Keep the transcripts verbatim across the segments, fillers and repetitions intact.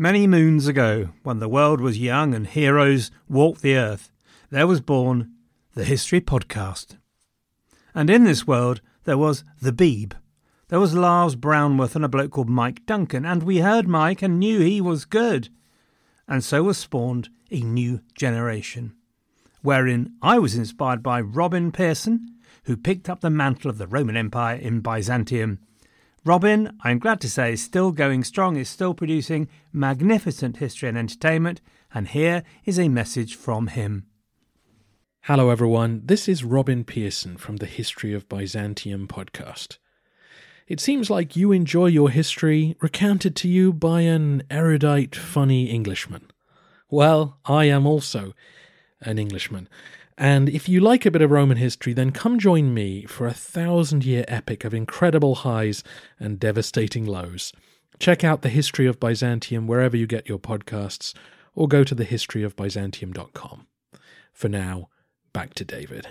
Many moons ago, when the world was young and heroes walked the earth, there was born the History Podcast. And in this world, there was the Beeb. There was Lars Brownworth and a bloke called Mike Duncan, and we heard Mike and knew he was good. And so was spawned a new generation, wherein I was inspired by Robin Pearson, who picked up the mantle of the Roman Empire in Byzantium. Robin, I'm glad to say, is still going strong, is still producing magnificent history and entertainment, and here is a message from him. Hello everyone, this is Robin Pearson from the History of Byzantium podcast. It seems like you enjoy your history recounted to you by an erudite, funny Englishman. Well, I am also an Englishman. And if you like a bit of Roman history, then come join me for a thousand-year epic of incredible highs and devastating lows. Check out The History of Byzantium wherever you get your podcasts, or go to the history of byzantium dot com. For now, back to David.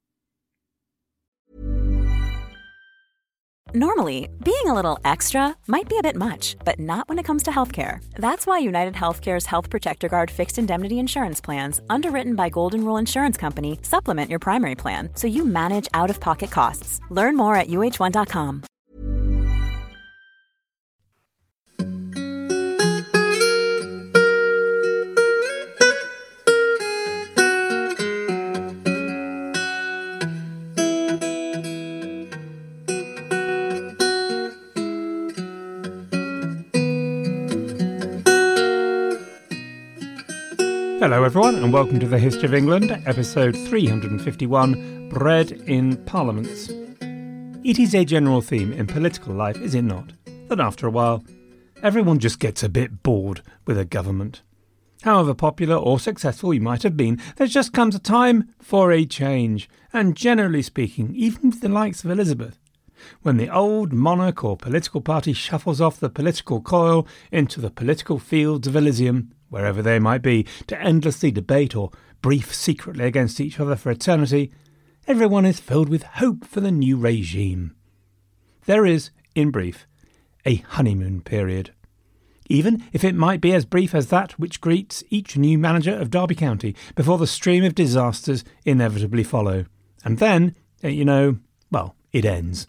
Normally, being a little extra might be a bit much, but not when it comes to healthcare. That's why United Healthcare's Health Protector Guard fixed indemnity insurance plans, underwritten by Golden Rule Insurance Company, supplement your primary plan so you manage out-of-pocket costs. Learn more at U H one dot com. Hello everyone and welcome to the History of England, episode three hundred fifty-one, Bred in Parliaments. It is a general theme in political life, is it not, that after a while, everyone just gets a bit bored with a government. However popular or successful you might have been, there just comes a time for a change, and generally speaking, even with the likes of Elizabeth, when the old monarch or political party shuffles off the political coil into the political fields of Elysium, wherever they might be, to endlessly debate or brief secretly against each other for eternity, everyone is filled with hope for the new regime. There is, in brief, a honeymoon period. Even if it might be as brief as that which greets each new manager of Derby County before the stream of disasters inevitably follow. And then, you know, well, it ends.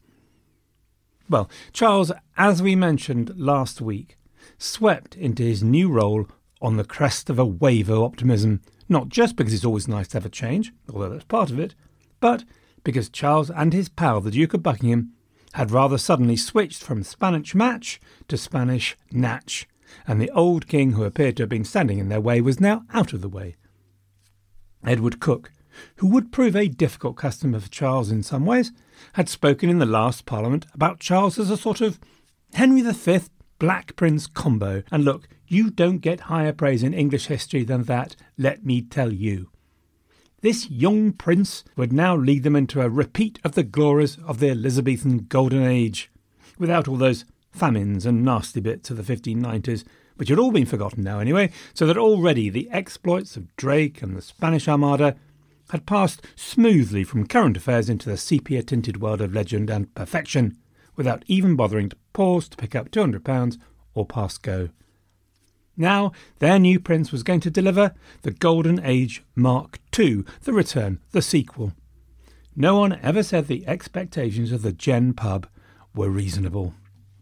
Well, Charles, as we mentioned last week, swept into his new role on the crest of a wave of optimism, not just because it's always nice to have a change, although that's part of it, but because Charles and his pal, the Duke of Buckingham, had rather suddenly switched from Spanish match to Spanish natch, and the old king who appeared to have been standing in their way was now out of the way. Edward Coke, who would prove a difficult customer for Charles in some ways, had spoken in the last Parliament about Charles as a sort of Henry the Fifth Black Prince combo, and look, you don't get higher praise in English history than that, let me tell you. This young prince would now lead them into a repeat of the glories of the Elizabethan Golden Age, without all those famines and nasty bits of the fifteen nineties, which had all been forgotten now anyway, so that already the exploits of Drake and the Spanish Armada had passed smoothly from current affairs into the sepia-tinted world of legend and perfection, without even bothering to pause to pick up two hundred pounds or pass go. Now, their new prince was going to deliver the Golden Age Mark two, the return, the sequel. No one ever said the expectations of the Gen Pub were reasonable.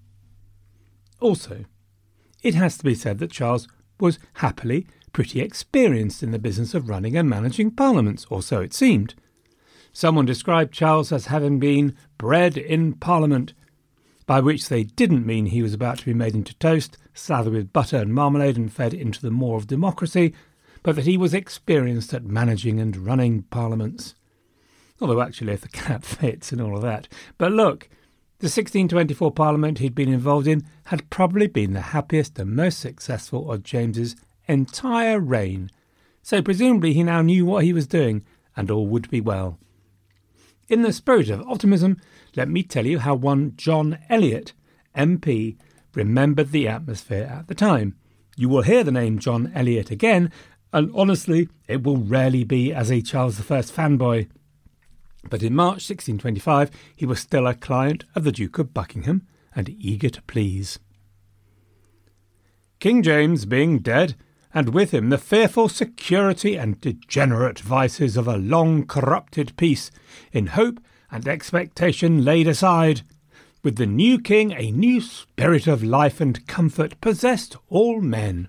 Also, it has to be said that Charles was happily pretty experienced in the business of running and managing parliaments, or so it seemed. Someone described Charles as having been bred in Parliament, by which they didn't mean he was about to be made into toast, slathered with butter and marmalade and fed into the maw of democracy, but that he was experienced at managing and running parliaments. Although actually, if the cap fits and all of that. But look, the sixteen twenty-four Parliament he'd been involved in had probably been the happiest and most successful of James's entire reign, so presumably he now knew what he was doing, and all would be well. In the spirit of optimism, let me tell you how one John Eliot, M P, remembered the atmosphere at the time. You will hear the name John Eliot again, and honestly, it will rarely be as a Charles the First fanboy. But in March sixteen twenty-five, he was still a client of the Duke of Buckingham, and eager to please. King James being dead, and with him the fearful security and degenerate vices of a long corrupted peace, in hope and expectation laid aside, with the new king a new spirit of life and comfort possessed all men.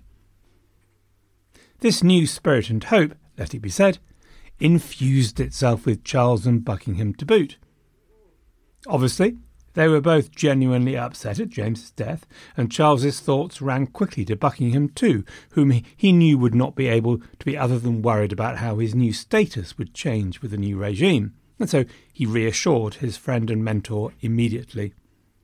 This new spirit and hope, let it be said, infused itself with Charles and Buckingham to boot. Obviously, they were both genuinely upset at James's death, and Charles's thoughts ran quickly to Buckingham too, whom he knew would not be able to be other than worried about how his new status would change with the new regime, and so he reassured his friend and mentor immediately.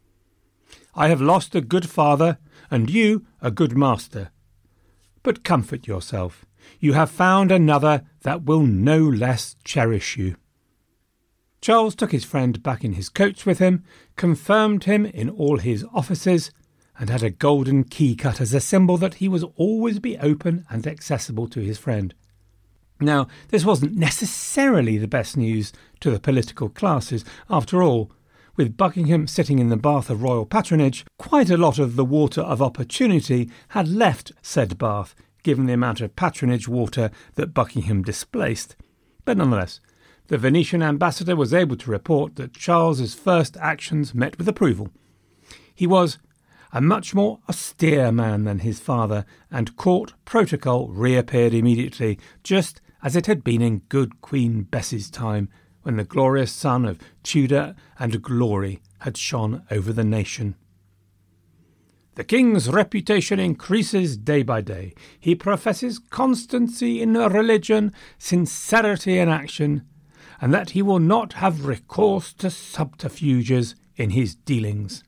"I have lost a good father, and you a good master. But comfort yourself. You have found another that will no less cherish you." Charles took his friend back in his coach with him, confirmed him in all his offices, and had a golden key cut as a symbol that he was always be open and accessible to his friend. Now, this wasn't necessarily the best news to the political classes. After all, with Buckingham sitting in the bath of royal patronage, quite a lot of the water of opportunity had left said bath, given the amount of patronage water that Buckingham displaced. But nonetheless, the Venetian ambassador was able to report that Charles's first actions met with approval. He was a much more austere man than his father, and court protocol reappeared immediately, just as it had been in good Queen Bess's time, when the glorious sun of Tudor and glory had shone over the nation. "The king's reputation increases day by day. He professes constancy in religion, sincerity in action, and that he will not have recourse to subterfuges in his dealings."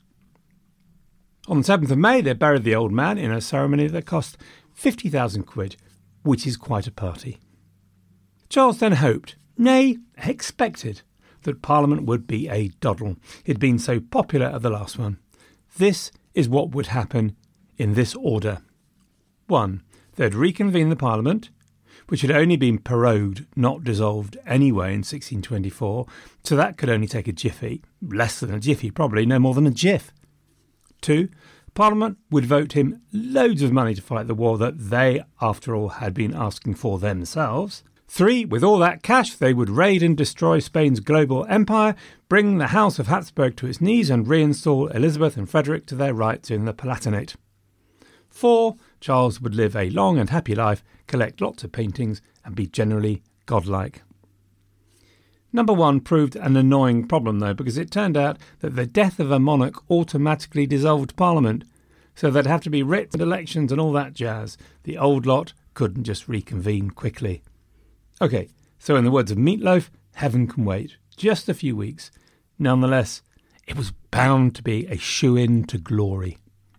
On the seventh of May they buried the old man in a ceremony that cost fifty thousand quid, which is quite a party. Charles then hoped, nay, expected, that Parliament would be a doddle. It had been so popular at the last one. This is what would happen in this order. One, they'd reconvene the Parliament, which had only been prorogued, not dissolved anyway in sixteen twenty-four, so that could only take a jiffy, less than a jiffy probably, no more than a jiff. Two, Parliament would vote him loads of money to fight the war that they, after all, had been asking for themselves. Three, with all that cash, they would raid and destroy Spain's global empire, bring the House of Habsburg to its knees and reinstall Elizabeth and Frederick to their rights in the Palatinate. Four, Charles would live a long and happy life, collect lots of paintings, and be generally godlike. Number one proved an annoying problem, though, because it turned out that the death of a monarch automatically dissolved Parliament, so there'd have to be writs and elections and all that jazz. The old lot couldn't just reconvene quickly. OK, so in the words of Meatloaf, heaven can wait. Just a few weeks. Nonetheless, it was bound to be a shoe-in to glory.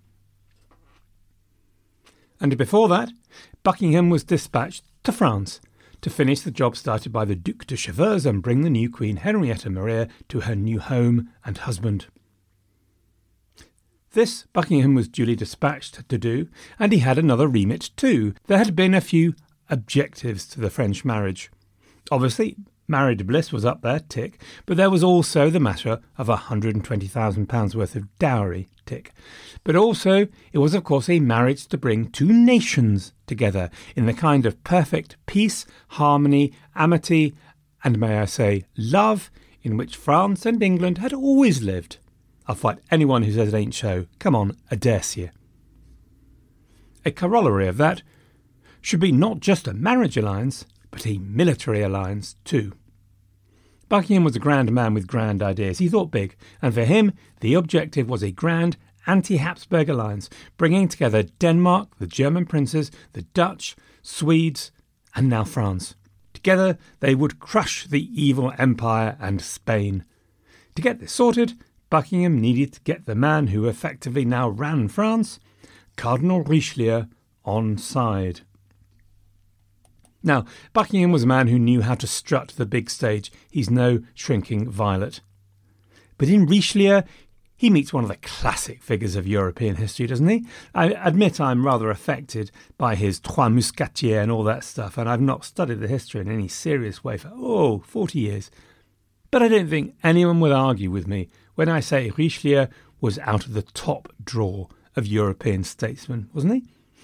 And before that, Buckingham was dispatched to France to finish the job started by the Duc de Chevreuse and bring the new Queen Henrietta Maria to her new home and husband. This Buckingham was duly dispatched to do, and he had another remit too. There had been a few objectives to the French marriage. Obviously, married bliss was up there, tick, but there was also the matter of one hundred twenty thousand pounds worth of dowry, tick. But also, it was of course a marriage to bring two nations together in the kind of perfect peace, harmony, amity, and may I say, love, in which France and England had always lived. I'll fight anyone who says it ain't so. Come on, I dare you. A corollary of that should be not just a marriage alliance, but a military alliance too. Buckingham was a grand man with grand ideas. He thought big, and for him, the objective was a grand anti-Habsburg alliance, bringing together Denmark, the German princes, the Dutch, Swedes, and now France. Together, they would crush the evil empire and Spain. To get this sorted, Buckingham needed to get the man who effectively now ran France, Cardinal Richelieu, on side. Now, Buckingham was a man who knew how to strut the big stage. He's no shrinking violet. But in Richelieu, he meets one of the classic figures of European history, doesn't he? I admit I'm rather affected by his Trois Mousquetaires and all that stuff, and I've not studied the history in any serious way for, oh, forty years. But I don't think anyone would argue with me when I say Richelieu was out of the top drawer of European statesmen, wasn't he?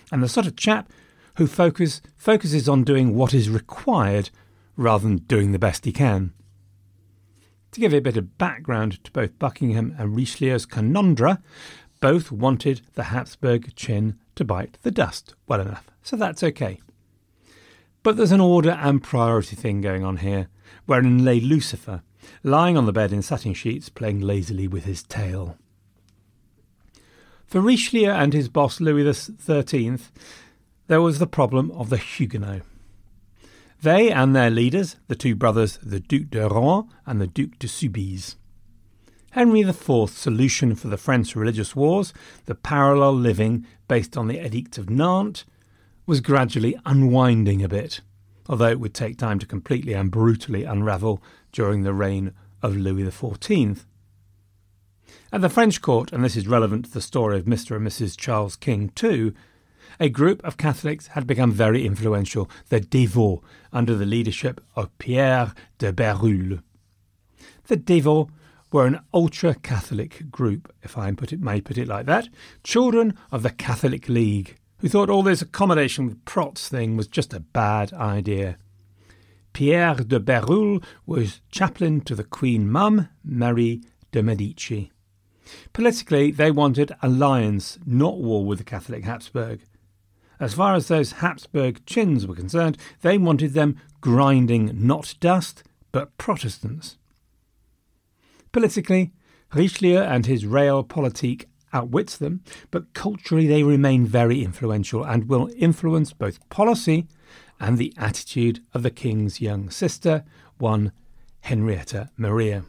and the sort of chap who focus, focuses on doing what is required rather than doing the best he can. To give a bit of background to both Buckingham and Richelieu's conundra, both wanted the Habsburg chin to bite the dust well enough, so that's okay. But there's an order and priority thing going on here, wherein lay Lucifer, lying on the bed in satin sheets, playing lazily with his tail. For Richelieu and his boss Louis the thirteenth, there was the problem of the Huguenots. They and their leaders, the two brothers, the Duc de Rohan and the Duc de Soubise. Henry the fourth's solution for the French religious wars, the parallel living based on the Edict of Nantes, was gradually unwinding a bit, although it would take time to completely and brutally unravel during the reign of Louis the fourteenth. At the French court, and this is relevant to the story of Mister and Missus Charles King too, a group of Catholics had become very influential, the Dévots, under the leadership of Pierre de Bérulle. The Dévots were an ultra-Catholic group, if I put it, may put it like that, children of the Catholic League, who thought all this accommodation with Prots thing was just a bad idea. Pierre de Bérulle was chaplain to the Queen Mum, Marie de Medici. Politically, they wanted alliance, not war with the Catholic Habsburg. As far as those Habsburg chins were concerned, they wanted them grinding not dust, but Protestants. Politically, Richelieu and his realpolitik outwits them, but culturally they remain very influential and will influence both policy and the attitude of the king's young sister, one Henrietta Maria.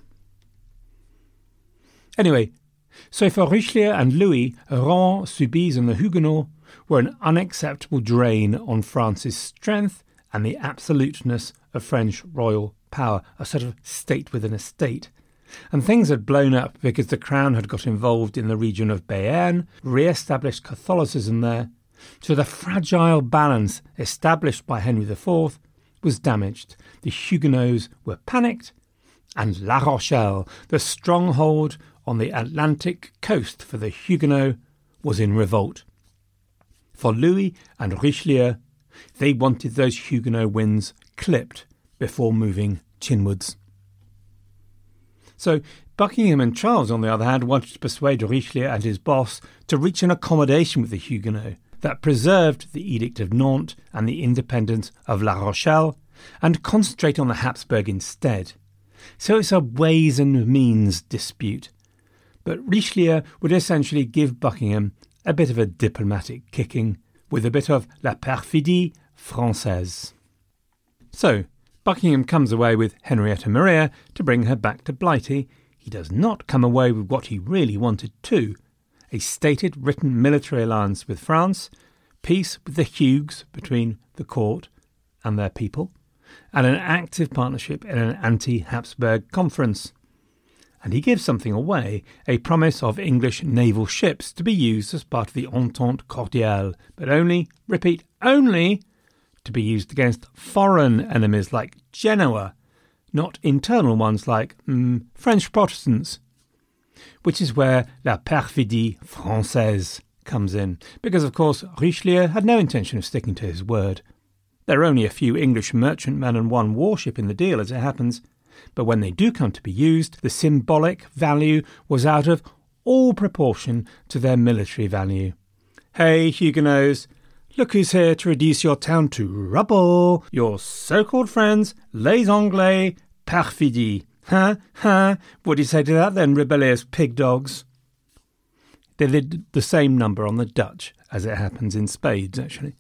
Anyway, so for Richelieu and Louis, Rohan, Soubise and the Huguenots were an unacceptable drain on France's strength and the absoluteness of French royal power, a sort of state within a state. And things had blown up because the crown had got involved in the region of Béarn, re-established Catholicism there, so the fragile balance established by Henry the fourth was damaged. The Huguenots were panicked, and La Rochelle, the stronghold on the Atlantic coast for the Huguenots, was in revolt. For Louis and Richelieu, they wanted those Huguenot wins clipped before moving chinwards. So Buckingham and Charles, on the other hand, wanted to persuade Richelieu and his boss to reach an accommodation with the Huguenots that preserved the Edict of Nantes and the independence of La Rochelle and concentrate on the Habsburg instead. So it's a ways and means dispute. But Richelieu would essentially give Buckingham a bit of a diplomatic kicking with a bit of la perfidie française. So Buckingham comes away with Henrietta Maria to bring her back to Blighty. He does not come away with what he really wanted too, a stated written military alliance with France, peace with the Hugues between the court and their people, and an active partnership in an anti-Habsburg conference. And he gives something away, a promise of English naval ships to be used as part of the Entente Cordiale, but only, repeat, only to be used against foreign enemies like Genoa, not internal ones like mm, French Protestants, which is where la perfidie française comes in, because of course Richelieu had no intention of sticking to his word. There are only a few English merchantmen and one warship in the deal as it happens, but when they do come to be used, the symbolic value was out of all proportion to their military value. Hey, Huguenots, look who's here to reduce your town to rubble. Your so-called friends, les Anglais, perfidie. Huh? Huh? What do you say to that then, rebellious pig dogs? They did the same number on the Dutch, as it happens in spades, actually.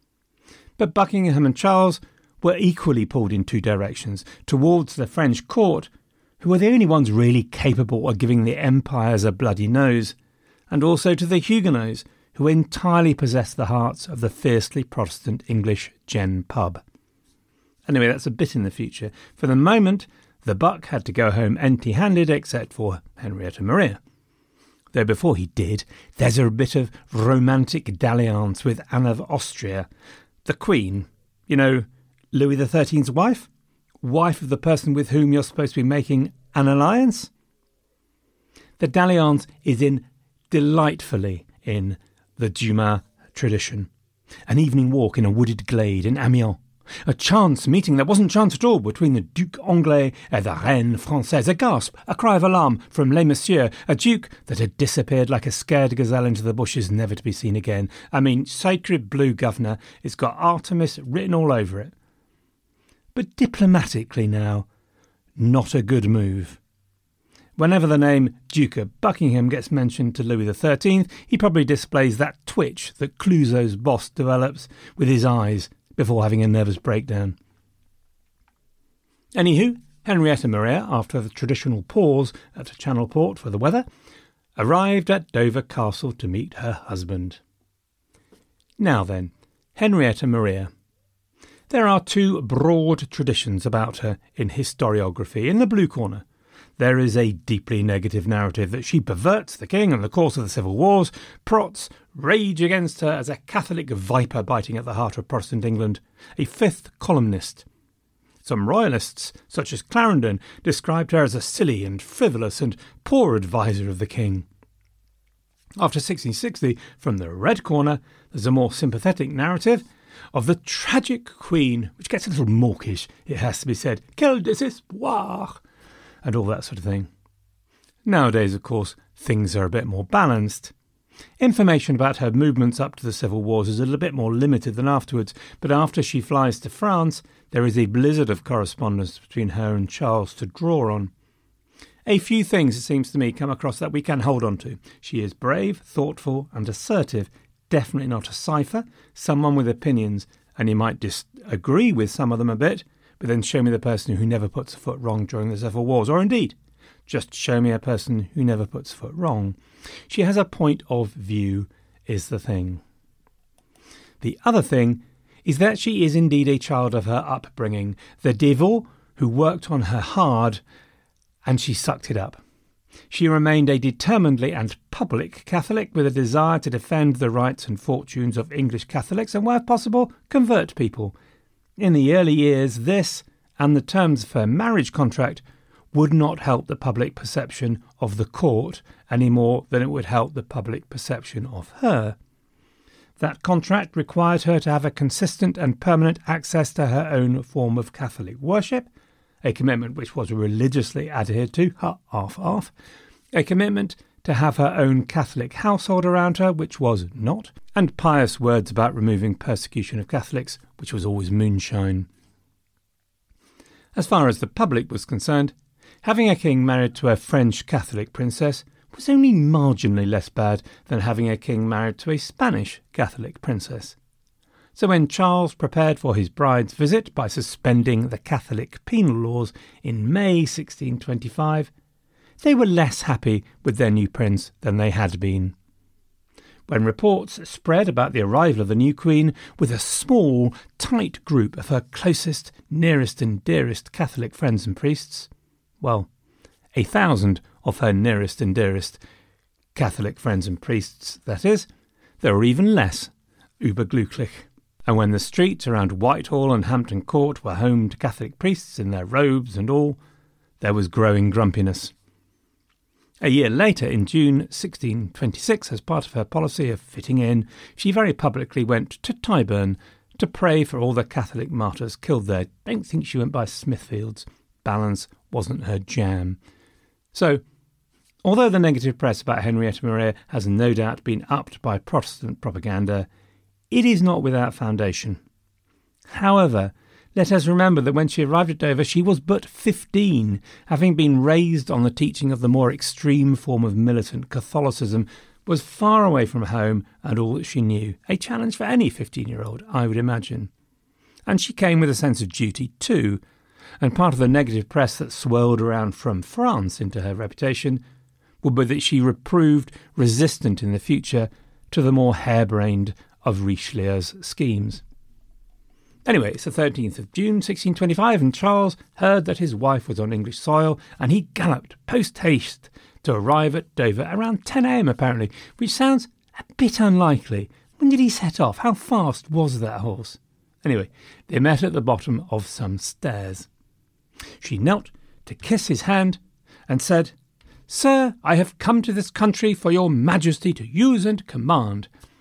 But Buckingham and Charles were equally pulled in two directions, towards the French court, who were the only ones really capable of giving the empires a bloody nose, and also to the Huguenots, who entirely possessed the hearts of the fiercely Protestant English gen pub. Anyway, that's a bit in the future. For the moment, the buck had to go home empty-handed except for Henrietta Maria. Though before he did, there's a bit of romantic dalliance with Anne of Austria, the Queen, you know, Louis the thirteenth's wife? Wife of the person with whom you're supposed to be making an alliance? The dalliance is in delightfully in the Dumas tradition. An evening walk in a wooded glade in Amiens. A chance meeting that wasn't chance at all between the Duc Anglais and the Reine Française. A gasp, a cry of alarm from Les Messieurs. A duke that had disappeared like a scared gazelle into the bushes, never to be seen again. I mean, sacred blue, governor. It's got Artemis written all over it. But diplomatically now, not a good move. Whenever the name Duke of Buckingham gets mentioned to Louis the thirteenth, he probably displays that twitch that Clouseau's boss develops with his eyes before having a nervous breakdown. Anywho, Henrietta Maria, after the traditional pause at Channel Port for the weather, arrived at Dover Castle to meet her husband. Now then, Henrietta Maria. There are two broad traditions about her in historiography. In the blue corner, there is a deeply negative narrative that she perverts the king in the course of the civil wars, prots rage against her as a Catholic viper biting at the heart of Protestant England, a fifth columnist. Some royalists, such as Clarendon, described her as a silly and frivolous and poor adviser of the king. After sixteen sixty, from the red corner, there's a more sympathetic narrative of the tragic queen, which gets a little mawkish, it has to be said. Quel désespoir! And all that sort of thing. Nowadays, of course, things are a bit more balanced. Information about her movements up to the civil wars is a little bit more limited than afterwards, but after she flies to France, there is a blizzard of correspondence between her and Charles to draw on. A few things, it seems to me, come across that we can hold on to. She is brave, thoughtful and assertive, definitely not a cipher, someone with opinions, and you might disagree with some of them a bit, but then show me the person who never puts a foot wrong during the civil wars, or indeed, just show me a person who never puts a foot wrong. She has a point of view, is the thing. The other thing is that she is indeed a child of her upbringing, the Devaux who worked on her hard, and she sucked it up. She remained a determinedly and public Catholic with a desire to defend the rights and fortunes of English Catholics and, where possible, convert people. In the early years, this, and the terms of her marriage contract, would not help the public perception of the court any more than it would help the public perception of her. That contract required her to have a consistent and permanent access to her own form of Catholic worship, a commitment which was religiously adhered to, half-half, a commitment to have her own Catholic household around her, which was not, and pious words about removing persecution of Catholics, which was always moonshine. As far as the public was concerned, having a king married to a French Catholic princess was only marginally less bad than having a king married to a Spanish Catholic princess. So when Charles prepared for his bride's visit by suspending the Catholic penal laws in May sixteen twenty-five, they were less happy with their new prince than they had been. When reports spread about the arrival of the new queen with a small, tight group of her closest, nearest and dearest Catholic friends and priests, well, a thousand of her nearest and dearest Catholic friends and priests, that is, there were even less überglücklich. And when the streets around Whitehall and Hampton Court were home to Catholic priests in their robes and all, there was growing grumpiness. A year later, in June sixteen twenty-six, as part of her policy of fitting in, she very publicly went to Tyburn to pray for all the Catholic martyrs killed there. Don't think she went by Smithfields. Balance wasn't her jam. So, although the negative press about Henrietta Maria has no doubt been upped by Protestant propaganda, it is not without foundation. However, let us remember that when she arrived at Dover, she was but fifteen, having been raised on the teaching of the more extreme form of militant Catholicism, was far away from home and all that she knew, a challenge for any fifteen-year-old, I would imagine. And she came with a sense of duty too, and part of the negative press that swirled around from France into her reputation would be that she proved resistant in the future to the more harebrained of Richelieu's schemes. Anyway, it's the thirteenth of June sixteen twenty-five, and Charles heard that his wife was on English soil, and he galloped post-haste to arrive at Dover around ten a.m. apparently, which sounds a bit unlikely. When did he set off? How fast was that horse? Anyway, they met at the bottom of some stairs. She knelt to kiss his hand and said, "Sir, I have come to this country for your majesty to use and command."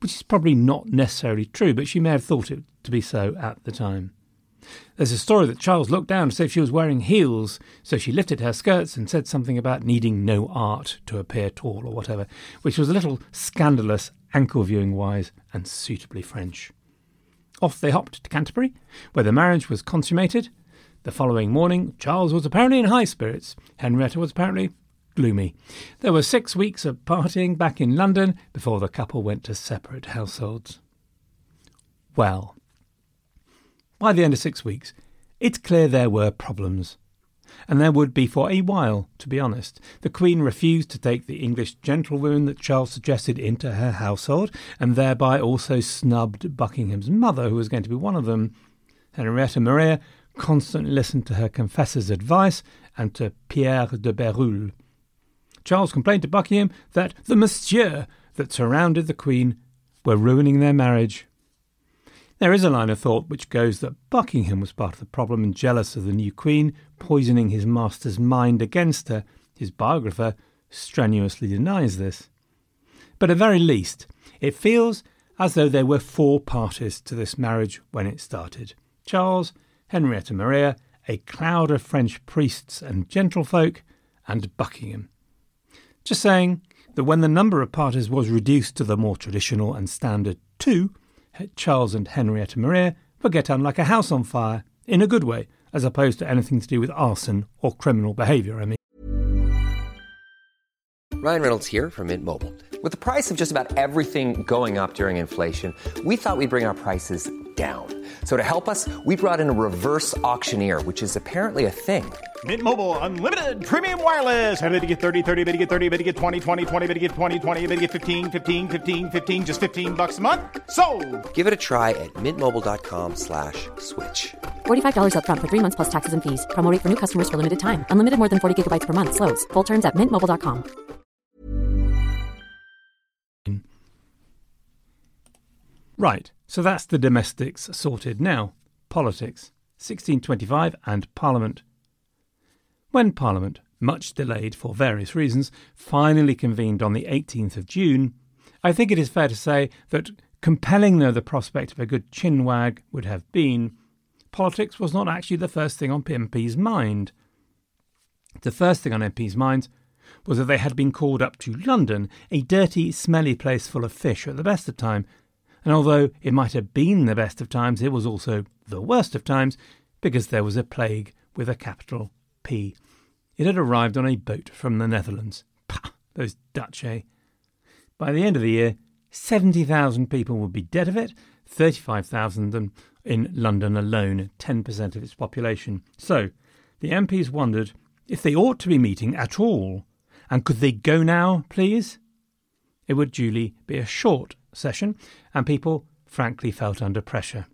which is probably not necessarily true, but she may have thought it to be so at the time. There's a story that Charles looked down to see if she was wearing heels, so she lifted her skirts and said something about needing no art to appear tall or whatever, which was a little scandalous, ankle-viewing-wise, and suitably French. Off they hopped to Canterbury, where the marriage was consummated. The following morning, Charles was apparently in high spirits. Henrietta was apparently gloomy. There were six weeks of partying back in London before the couple went to separate households. Well, by the end of six weeks, it's clear there were problems. And there would be for a while, to be honest. The Queen refused to take the English gentlewoman that Charles suggested into her household, and thereby also snubbed Buckingham's mother, who was going to be one of them. Henrietta Maria constantly listened to her confessor's advice and to Pierre de Bérulle. Charles complained to Buckingham that the monsieur that surrounded the Queen were ruining their marriage. There is a line of thought which goes that Buckingham was part of the problem and jealous of the new Queen, poisoning his master's mind against her. His biographer strenuously denies this. But at very least, it feels as though there were four parties to this marriage when it started. Charles, Henrietta Maria, a cloud of French priests and gentlefolk, and Buckingham. Just saying that when the number of parties was reduced to the more traditional and standard two, Charles and Henrietta Maria would get on like a house on fire, in a good way, as opposed to anything to do with arson or criminal behaviour, I mean. Ryan Reynolds here from Mint Mobile. With the price of just about everything going up during inflation, we thought we'd bring our prices down. So to help us, we brought in a reverse auctioneer, which is apparently a thing. Mint Mobile Unlimited Premium Wireless. How to get thirty, thirty, how to get thirty, how to get twenty, twenty, twenty, how to get twenty, twenty, how to get fifteen, fifteen, fifteen, fifteen, just fifteen bucks a month? Sold! Give it a try at mintmobile.com slash switch. forty-five dollars up front for three months plus taxes and fees. Promo rate for new customers for limited time. Unlimited more than forty gigabytes per month. Slows full terms at mint mobile dot com. Right, so that's the domestics sorted. Now, politics, sixteen twenty-five and Parliament. When Parliament, much delayed for various reasons, finally convened on the eighteenth of June, I think it is fair to say that, compelling though the prospect of a good chinwag would have been, politics was not actually the first thing on M P's mind. The first thing on M P's minds was that they had been called up to London, a dirty, smelly place full of fish at the best of time, and although it might have been the best of times, it was also the worst of times, because there was a plague with a capital P. It had arrived on a boat from the Netherlands. Pah, those Dutch, eh? By the end of the year, seventy thousand people would be dead of it, thirty-five thousand of them in London alone, ten percent of its population. So, the M Ps wondered if they ought to be meeting at all, and could they go now, please? It would duly be a short session, and people frankly felt under pressure.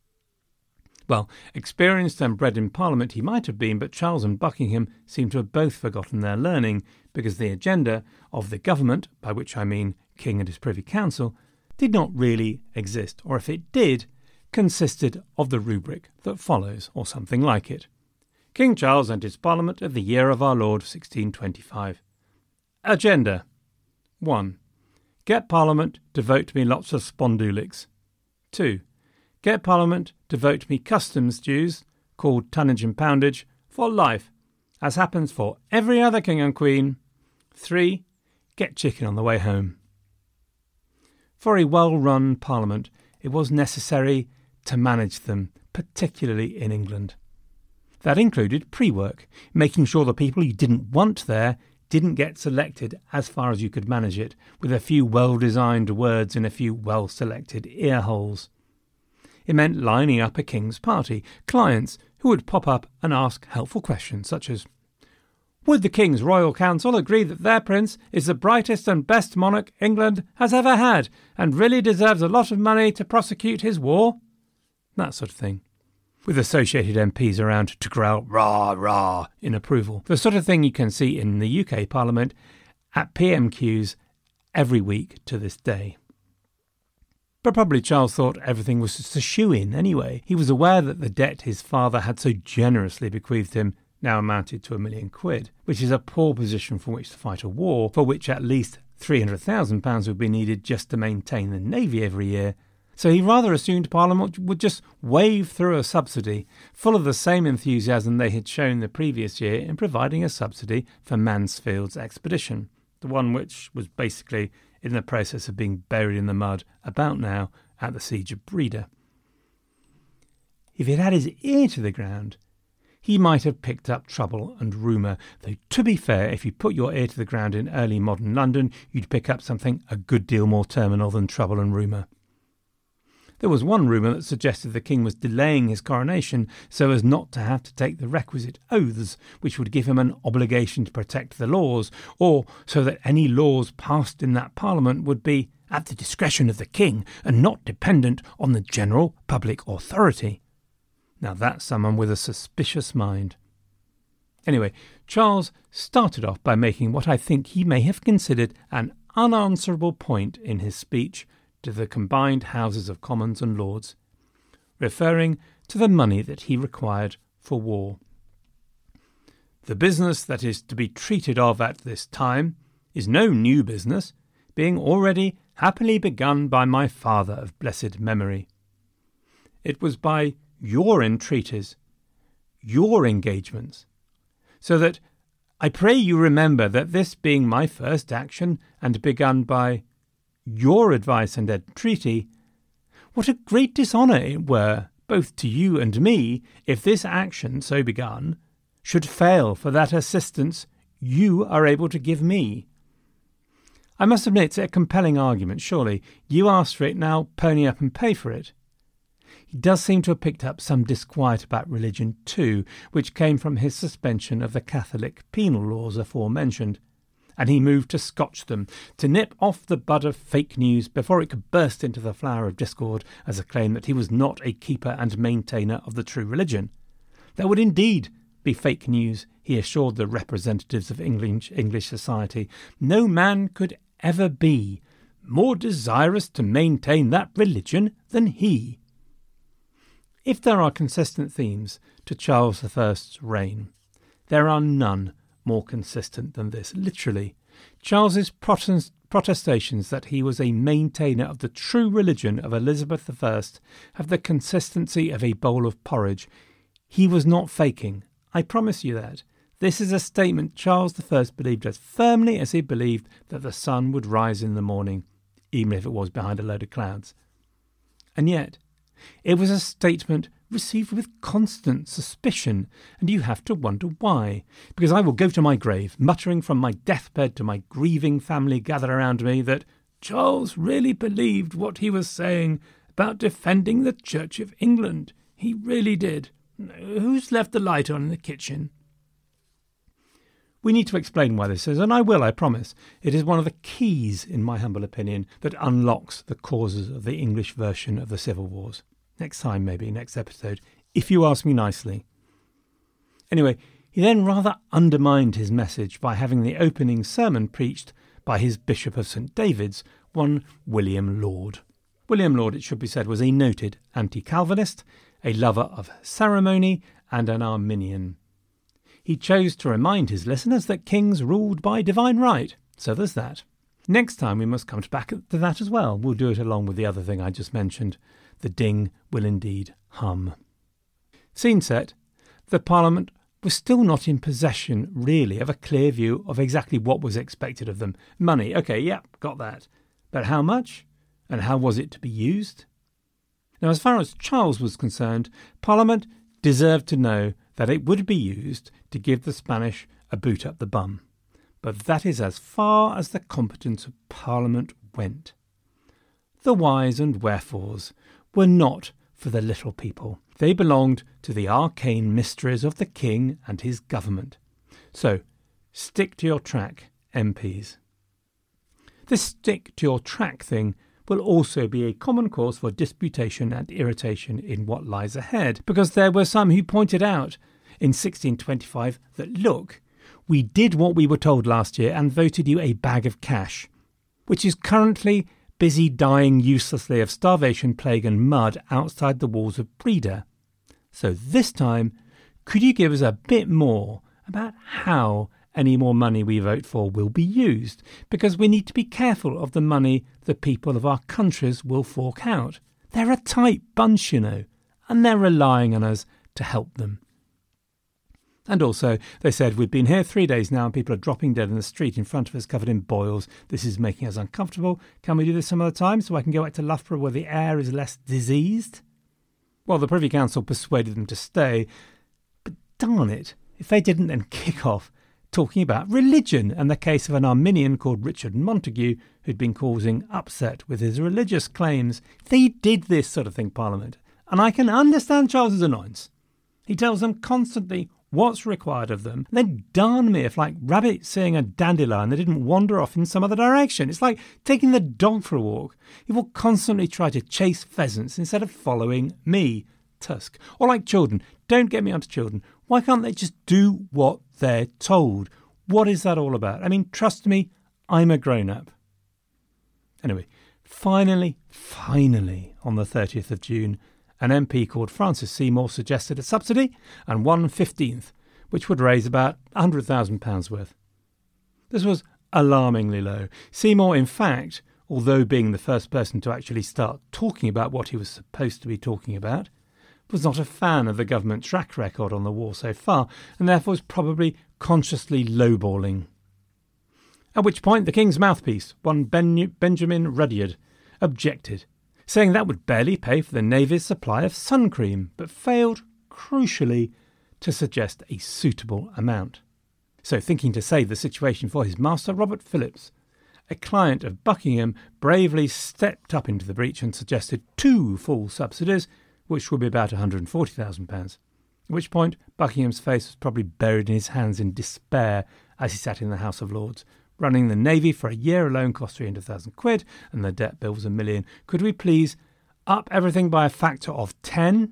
Well, experienced and bred in Parliament he might have been, but Charles and Buckingham seem to have both forgotten their learning, because the agenda of the government, by which I mean King and his Privy Council, did not really exist, or if it did, consisted of the rubric that follows, or something like it. King Charles and his Parliament of the year of our Lord sixteen twenty-five. Agenda. one. Get Parliament to vote me lots of spondulics. two. Get Parliament to vote me customs dues, called tonnage and poundage, for life, as happens for every other king and queen. three. Get chicken on the way home. For a well-run Parliament, it was necessary to manage them, particularly in England. That included pre-work, making sure the people you didn't want there didn't get selected as far as you could manage it, with a few well-designed words in a few well-selected ear holes. It meant lining up a king's party, clients who would pop up and ask helpful questions such as, would the King's Royal Council agree that their prince is the brightest and best monarch England has ever had, and really deserves a lot of money to prosecute his war? That sort of thing. With associated M Ps around to growl rah rah in approval. The sort of thing you can see in the U K Parliament at P M Qs every week to this day. But probably Charles thought everything was just a shoe-in anyway. He was aware that the debt his father had so generously bequeathed him now amounted to a million quid, which is a poor position from which to fight a war, for which at least three hundred thousand pounds would be needed just to maintain the navy every year, so he rather assumed Parliament would just wave through a subsidy, full of the same enthusiasm they had shown the previous year in providing a subsidy for Mansfield's expedition, the one which was basically in the process of being buried in the mud about now at the siege of Breda. If he'd had his ear to the ground, he might have picked up trouble and rumour, though to be fair, if you put your ear to the ground in early modern London, you'd pick up something a good deal more terminal than trouble and rumour. There was one rumour that suggested the king was delaying his coronation so as not to have to take the requisite oaths which would give him an obligation to protect the laws, or so that any laws passed in that parliament would be at the discretion of the king and not dependent on the general public authority. Now that's someone with a suspicious mind. Anyway, Charles started off by making what I think he may have considered an unanswerable point in his speech to the combined Houses of Commons and Lords, referring to the money that he required for war. The business that is to be treated of at this time is no new business, being already happily begun by my father of blessed memory. It was by your entreaties, your engagements, so that I pray you remember that this being my first action and begun by your advice and entreaty, what a great dishonour it were, both to you and me, if this action, so begun, should fail for that assistance you are able to give me. I must admit it's a compelling argument, surely. You asked for it, now pony up and pay for it. He does seem to have picked up some disquiet about religion too, which came from his suspension of the Catholic penal laws aforementioned, and he moved to scotch them, to nip off the bud of fake news before it could burst into the flower of discord as a claim that he was not a keeper and maintainer of the true religion. There would indeed be fake news, he assured the representatives of English, English society. No man could ever be more desirous to maintain that religion than he. If there are consistent themes to Charles the First's reign, there are none more consistent than this. Literally, Charles's protest- protestations that he was a maintainer of the true religion of Elizabeth the First have the consistency of a bowl of porridge. He was not faking, I promise you that. This is a statement Charles the First believed as firmly as he believed that the sun would rise in the morning, even if it was behind a load of clouds. And yet, it was a statement received with constant suspicion, and you have to wonder why. Because I will go to my grave, muttering from my deathbed to my grieving family gathered around me that Charles really believed what he was saying about defending the Church of England. He really did. Who's left the light on in the kitchen? We need to explain why this is, and I will, I promise. It is one of the keys, in my humble opinion, that unlocks the causes of the English version of the Civil Wars. Next time, maybe, next episode, if you ask me nicely. Anyway, he then rather undermined his message by having the opening sermon preached by his Bishop of Saint David's, one William Laud. William Laud, it should be said, was a noted anti-Calvinist, a lover of ceremony, and an Arminian. He chose to remind his listeners that kings ruled by divine right, so there's that. Next time we must come back to that as well. We'll do it along with the other thing I just mentioned. The ding will indeed hum. Scene set. The Parliament was still not in possession, really, of a clear view of exactly what was expected of them. Money, OK, yep, got that. But how much? And how was it to be used? Now, as far as Charles was concerned, Parliament deserved to know that it would be used to give the Spanish a boot up the bum. But that is as far as the competence of Parliament went. The whys and wherefores were not for the little people. They belonged to the arcane mysteries of the king and his government. So, stick to your track, M Ps. This stick to your track thing will also be a common cause for disputation and irritation in what lies ahead, because there were some who pointed out in sixteen twenty-five that, look, we did what we were told last year and voted you a bag of cash, which is currently busy dying uselessly of starvation, plague and mud outside the walls of Breda. So this time, could you give us a bit more about how any more money we vote for will be used, because we need to be careful of the money the people of our countries will fork out. They're a tight bunch, you know, and they're relying on us to help them. And also, they said, we've been here three days now and people are dropping dead in the street in front of us covered in boils. This is making us uncomfortable. Can we do this some other time so I can go back to Loughborough where the air is less diseased? Well, the Privy Council persuaded them to stay. But darn it, if they didn't then kick off talking about religion and the case of an Arminian called Richard Montague who'd been causing upset with his religious claims. They did this sort of thing, Parliament. And I can understand Charles's annoyance. He tells them constantly what's required of them. Then darn me if, like rabbits seeing a dandelion, they didn't wander off in some other direction. It's like taking the dog for a walk. He will constantly try to chase pheasants instead of following me, Tusk. Or like children. Don't get me onto children. Why can't they just do what they're told? What is that all about? I mean, trust me, I'm a grown-up. Anyway, finally, finally, on the thirtieth of June, an M P called Francis Seymour suggested a subsidy and one fifteenth, which would raise about one hundred thousand pounds worth. This was alarmingly low. Seymour, in fact, although being the first person to actually start talking about what he was supposed to be talking about, was not a fan of the government track record on the war so far, and therefore was probably consciously lowballing. At which point the King's mouthpiece, one ben- Benjamin Rudyard, objected, saying that would barely pay for the Navy's supply of sun cream, but failed, crucially, to suggest a suitable amount. So, thinking to save the situation for his master, Robert Phillips, a client of Buckingham, bravely stepped up into the breach and suggested two full subsidies, which would be about one hundred forty thousand pounds. At which point Buckingham's face was probably buried in his hands in despair as he sat in the House of Lords. Running the Navy for a year alone cost three hundred thousand quid, and the debt bill was a million. Could we please up everything by a factor of ten?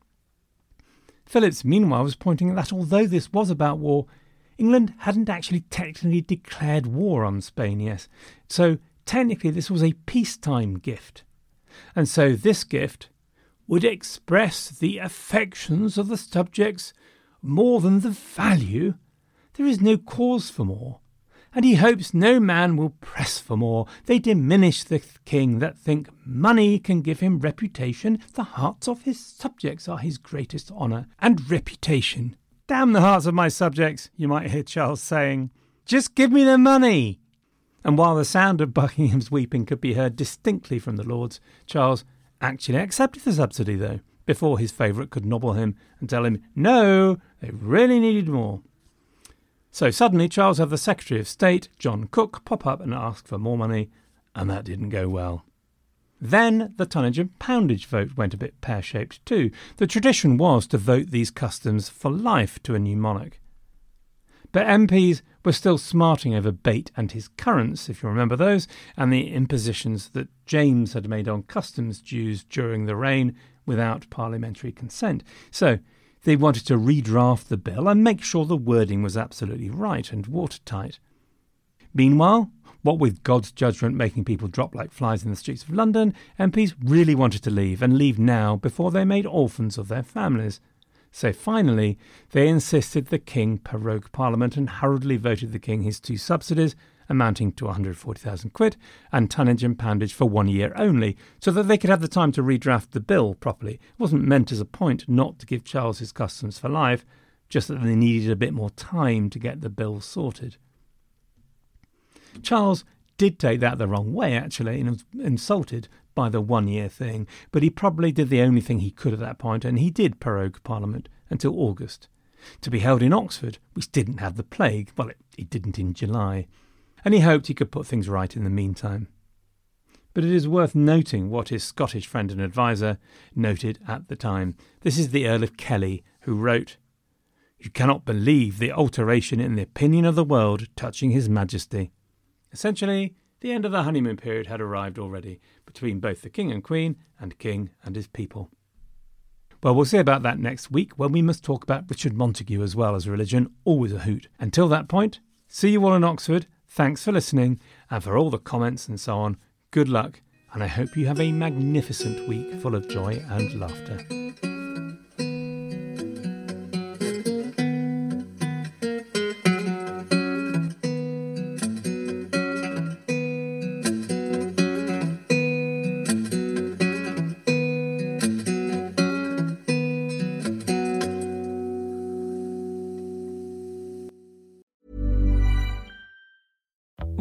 Phillips, meanwhile, was pointing out that although this was about war, England hadn't actually technically declared war on Spain, yes. So technically this was a peacetime gift. And so this gift would express the affections of the subjects more than the value. There is no cause for more. And he hopes no man will press for more. They diminish the king that think money can give him reputation. The hearts of his subjects are his greatest honour and reputation. Damn the hearts of my subjects, you might hear Charles saying. Just give me the money. And while the sound of Buckingham's weeping could be heard distinctly from the Lords, Charles actually accepted the subsidy, though, before his favourite could nobble him and tell him, no, they really needed more. So suddenly Charles had the Secretary of State, John Cook, pop up and ask for more money, and that didn't go well. Then the tonnage and poundage vote went a bit pear-shaped too. The tradition was to vote these customs for life to a new monarch. But M Ps were still smarting over Bate and his currents, if you remember those, and the impositions that James had made on customs dues during the reign without parliamentary consent. So they wanted to redraft the bill and make sure the wording was absolutely right and watertight. Meanwhile, what with God's judgment making people drop like flies in the streets of London, M Ps really wanted to leave, and leave now before they made orphans of their families. So finally, they insisted the king prorogue Parliament and hurriedly voted the king his two subsidies, amounting to one hundred forty thousand quid, and tonnage and poundage for one year only, so that they could have the time to redraft the bill properly. It wasn't meant as a point not to give Charles his customs for life, just that they needed a bit more time to get the bill sorted. Charles did take that the wrong way, actually, and was insulted by the one-year thing, but he probably did the only thing he could at that point, and he did prorogue Parliament until August, to be held in Oxford, which didn't have the plague. Well, it, it didn't in July, and he hoped he could put things right in the meantime. But it is worth noting what his Scottish friend and adviser noted at the time. This is the Earl of Kelly, who wrote, "You cannot believe the alteration in the opinion of the world touching His Majesty." Essentially, the end of the honeymoon period had arrived already between both the King and Queen and King and his people. Well, we'll see about that next week when we must talk about Richard Montague as well as religion, always a hoot. Until that point, see you all in Oxford, thanks for listening, and for all the comments and so on, good luck, and I hope you have a magnificent week full of joy and laughter.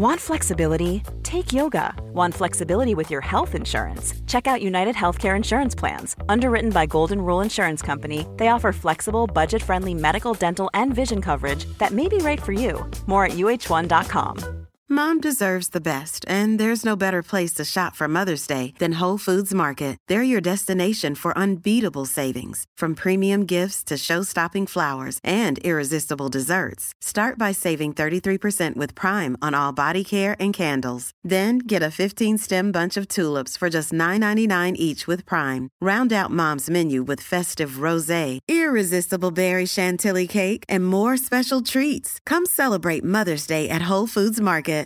Want flexibility? Take yoga. Want flexibility with your health insurance? Check out United Healthcare Insurance Plans. Underwritten by Golden Rule Insurance Company, they offer flexible, budget-friendly medical, dental, and vision coverage that may be right for you. More at U H one dot com. Mom deserves the best, and there's no better place to shop for Mother's Day than Whole Foods Market. They're your destination for unbeatable savings, from premium gifts to show-stopping flowers and irresistible desserts. Start by saving thirty-three percent with Prime on all body care and candles. Then get a fifteen-stem bunch of tulips for just nine ninety-nine each with Prime. Round out Mom's menu with festive rosé, irresistible berry chantilly cake, and more special treats. Come celebrate Mother's Day at Whole Foods Market.